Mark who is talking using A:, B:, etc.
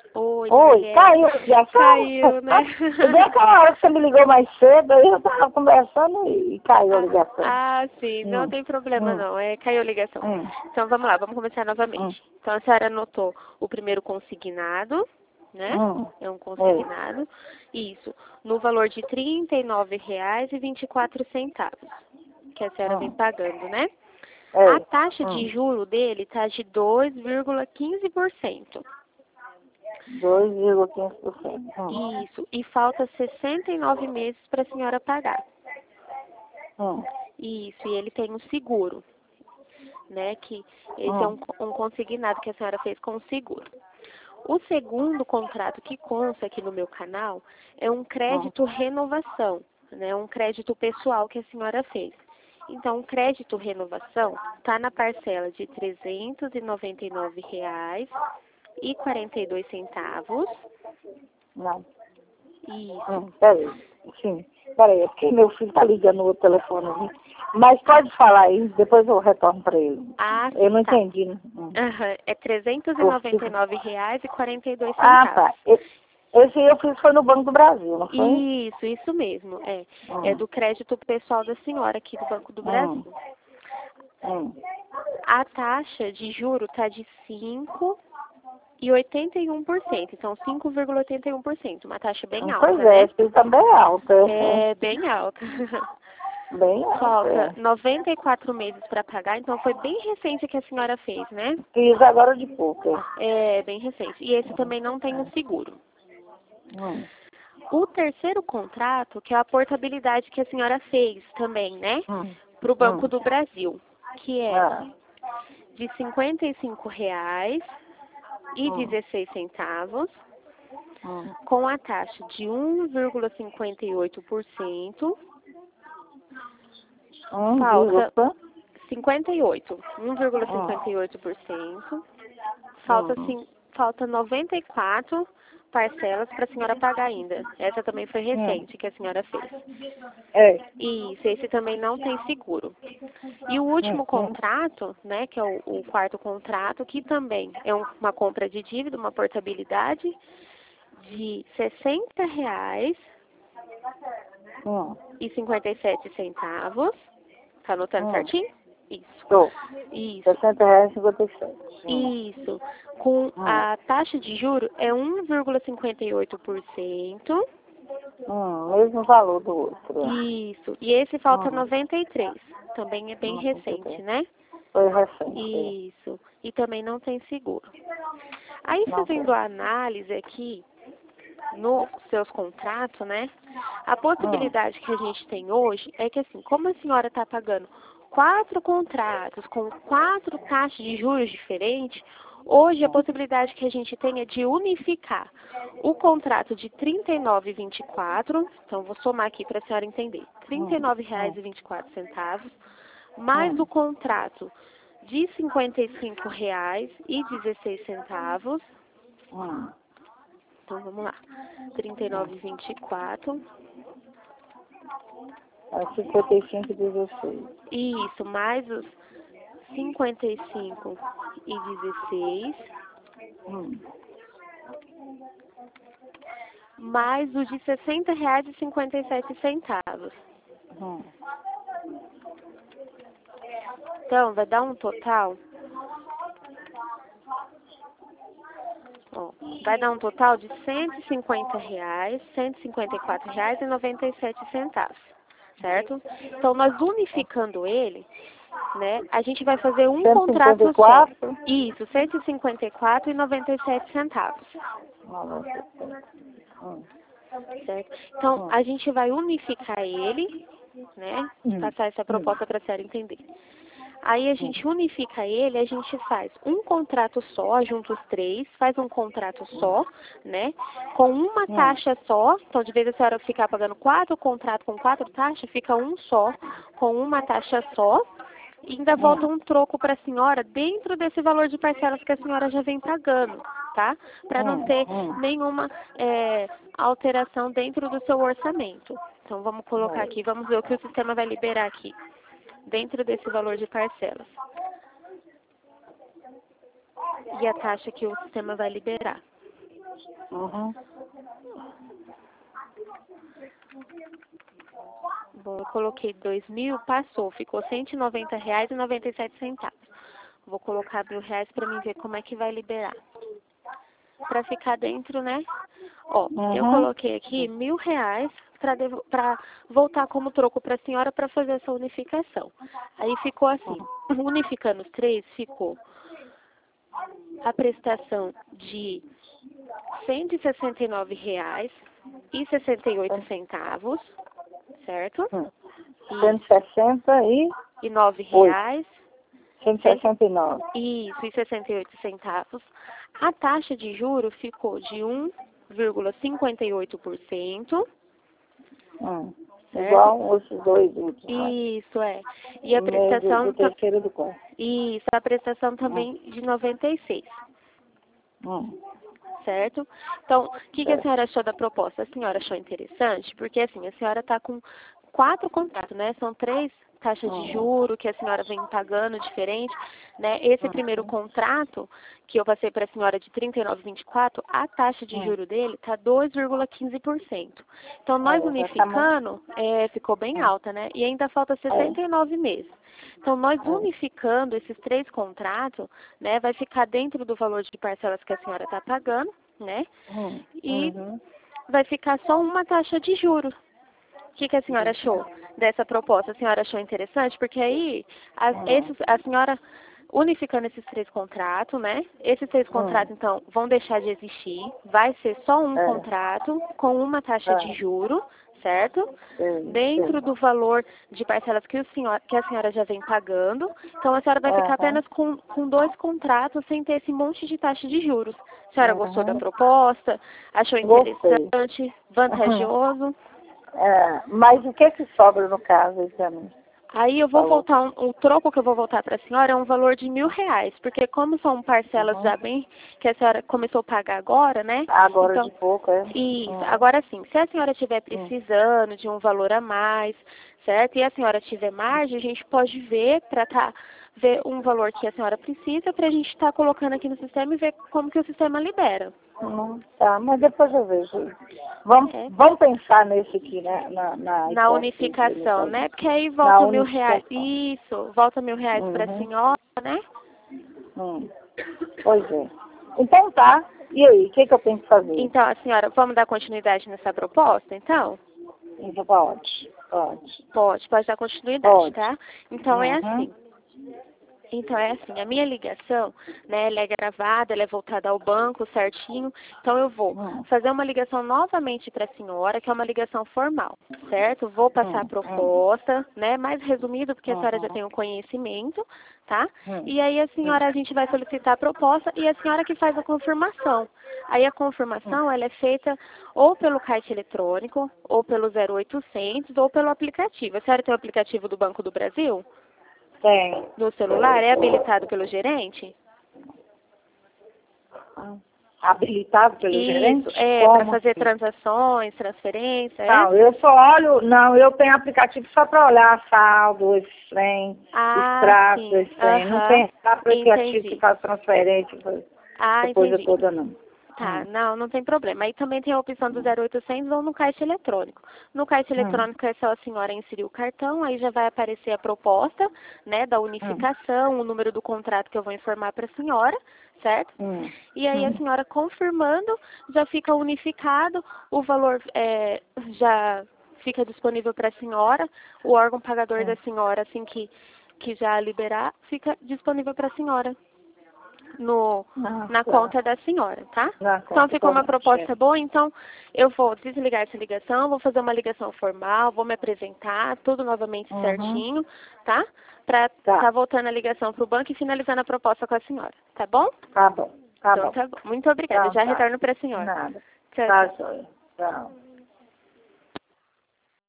A: Oi,
B: Oi,
A: Daniela.
B: caiu a ligação?
A: Caiu, né?
B: Bem aquela hora que você me ligou mais cedo, aí eu estava conversando e caiu a ligação.
A: Sim, não tem problema não, caiu a ligação.
B: Hum.
A: Então vamos lá, vamos começar
B: Hum.
A: novamente. Então a senhora anotou o primeiro consignado, né? É um consignado. Isso, no valor de R$ 39,24, que a senhora vem pagando, né? A taxa de juro dele está de 2,15%.
B: 2,15%.
A: Isso, e falta 69 meses para a senhora pagar. Isso, e ele tem um seguro, né? Que esse é um consignado que a senhora fez com o seguro. O segundo contrato que consta aqui no meu canal é um crédito renovação, né? Um crédito pessoal que a senhora fez. Então, o crédito renovação está na parcela de R$ 399,42.
B: Não.
A: Isso.
B: Peraí. Sim. Peraí, é porque meu filho está ligando no outro telefone ali. Mas pode falar aí, depois eu retorno para ele.
A: Sim,
B: Eu não
A: tá.
B: entendi, né?
A: É R$ 399,42.
B: Tá. Esse eu fiz foi no Banco do Brasil, não foi?
A: Isso mesmo. É do crédito pessoal da senhora aqui do Banco do Brasil. A taxa de juro está de 5,81%. Então, 5,81%. Uma taxa bem alta,
B: Pois
A: né?
B: isso também é alta.
A: É bem alta.
B: Bem alta.
A: Falta 94 meses para pagar, então foi bem recente que a senhora fez, né?
B: Fiz agora de pouco.
A: É bem recente. E esse também não tem um seguro. O terceiro contrato, que é a portabilidade que a senhora fez também, né? Para o Banco do Brasil, que é de R$ 55,16, com a taxa de 1,58%. Falta 1,58%. Falta 94 parcelas para a senhora pagar ainda. Essa também foi recente que a senhora fez. Isso, esse também não tem seguro. E o último contrato, né, que é o quarto contrato, que também é uma compra de dívida, uma portabilidade de R$ 60,57. Tá anotando certinho? Isso. Isso.
B: R$60,57.
A: Isso. Com a taxa de juro é 1,58%.
B: Mesmo valor do outro.
A: Isso. E esse falta 93. Também é bem recente, né?
B: Foi recente.
A: Isso. E também não tem seguro. Aí, fazendo a análise aqui nos seus contratos, né? A possibilidade que a gente tem hoje é que, assim, como a senhora está pagando 4 contratos com 4 taxas de juros diferentes, hoje a possibilidade que a gente tem é de unificar o contrato de R$ 39,24, então vou somar aqui para a senhora entender, R$ 39,24, mais o contrato de R$ 55,16. Então vamos lá, 39,24.
B: 55,16.
A: Isso, mais os 55,16. Mais o de R$ 60,57. Então, vai dar um total. Vai dar um total de R$ 150,00, R$ 154,97. Certo? Então, nós unificando ele, né, a gente vai fazer um contrato só. Isso, R$ 154,97. Certo? Então, a gente vai unificar ele, né, passar essa proposta para a senhora entender. Aí a gente unifica ele, a gente faz um contrato só, junta os três, faz um contrato só, né? Com uma taxa só, então de vez a senhora ficar pagando 4 contratos com 4 taxas, fica um só, com uma taxa só, e ainda volta um troco para a senhora dentro desse valor de parcelas que a senhora já vem pagando, tá? Para não ter nenhuma alteração dentro do seu orçamento. Então vamos colocar aqui, vamos ver o que o sistema vai liberar aqui, dentro desse valor de parcelas. E a taxa que o sistema vai liberar.
B: Uhum.
A: Bom, eu coloquei 2.000, passou, ficou R$190,97. Vou colocar R$1.000 para mim ver como é que vai liberar. Para ficar dentro, né? Ó, eu coloquei aqui R$1.000 para voltar como troco para a senhora para fazer essa unificação. Aí ficou assim, unificando os três, ficou a prestação de R$169,68, certo?
B: 160
A: e R$9.
B: 169.
A: Isso, e 68 centavos. A taxa de juros ficou de 1,58%.
B: Igual esses dois últimos.
A: Isso, é. E a prestação...
B: Do terceiro e do quarto.
A: Isso, a prestação também de 96. Certo? Então, o que a senhora achou da proposta? A senhora achou interessante? Porque, assim, a senhora está com 4 contratos, né? São 3 taxas de juro que a senhora vem pagando diferente, né? Esse primeiro contrato que eu passei para a senhora de 39,24, a taxa de juro dele está 2,15%. Então, nós unificando, ficou bem alta, né? E ainda falta 69 meses. Então, nós unificando esses 3 contratos, né, vai ficar dentro do valor de parcelas que a senhora está pagando, né? E vai ficar só uma taxa de juros. O que a senhora achou dessa proposta? A senhora achou interessante? Porque aí, a senhora, unificando esses 3 contratos, né? Esses 3 contratos, então, vão deixar de existir. Vai ser só um contrato com uma taxa de juro, certo? Dentro do valor de parcelas que a senhora já vem pagando. Então, a senhora vai ficar apenas com 2 contratos sem ter esse monte de taxa de juros. A senhora gostou da proposta? Achou interessante? Vantajoso?
B: Mas o que sobra no caso, exame?
A: Aí eu vou voltar, o troco que eu vou voltar para a senhora é um valor de R$1.000, porque como são parcelas já bem, que a senhora começou a pagar agora, né?
B: Agora
A: então,
B: de pouco, é?
A: Isso, agora sim, se a senhora estiver precisando de um valor a mais, certo? E a senhora tiver margem, a gente pode ver para ver um valor que a senhora precisa para a gente estar colocando aqui no sistema e ver como que o sistema libera.
B: Tá, mas depois eu vejo. Vamos pensar nesse aqui, né?
A: Na unificação, né? Porque aí volta R$1.000. Isso, volta R$1.000 para a senhora, né?
B: Pois é. Então tá. E aí, o que eu tenho que fazer?
A: Então, a senhora, vamos dar continuidade nessa proposta, então? Pode dar continuidade, tá? Então é assim. A minha ligação, né, ela é gravada, ela é voltada ao banco certinho. Então, eu vou fazer uma ligação novamente para a senhora, que é uma ligação formal, certo? Vou passar a proposta, né, mais resumido, porque a senhora já tem o conhecimento, tá? E aí, a gente vai solicitar a proposta e a senhora que faz a confirmação. Aí, a confirmação, ela é feita ou pelo caixa eletrônico, ou pelo 0800, ou pelo aplicativo. A senhora tem o aplicativo do Banco do Brasil?
B: Tem.
A: No celular? É habilitado pelo gerente?
B: Habilitado pelo gerente?
A: Isso, para fazer transações, transferência,
B: Não, eu só olho, eu tenho aplicativo só para olhar saldo, esse trem, extrato, esse trem. Não tem aplicativo que faz transferência, essa coisa toda não.
A: Tá, não tem problema. Aí também tem a opção do 0800 ou no caixa eletrônico. No caixa eletrônico é só a senhora inserir o cartão, aí já vai aparecer a proposta, né, da unificação, o número do contrato que eu vou informar para a senhora, certo? E aí a senhora confirmando, já fica unificado, o valor já fica disponível para a senhora, o órgão pagador da senhora, assim que já liberar, fica disponível para a senhora. Na conta da senhora, tá? Então ficou uma proposta boa, então eu vou desligar essa ligação, vou fazer uma ligação formal, vou me apresentar, tudo novamente certinho, tá? Pra tá voltando a ligação pro banco e finalizando a proposta com a senhora, tá bom?
B: Tá bom.
A: Então tá bom. Muito obrigada, já retorno pra senhora.
B: Nada.
A: Tchau.
B: Tá, tchau.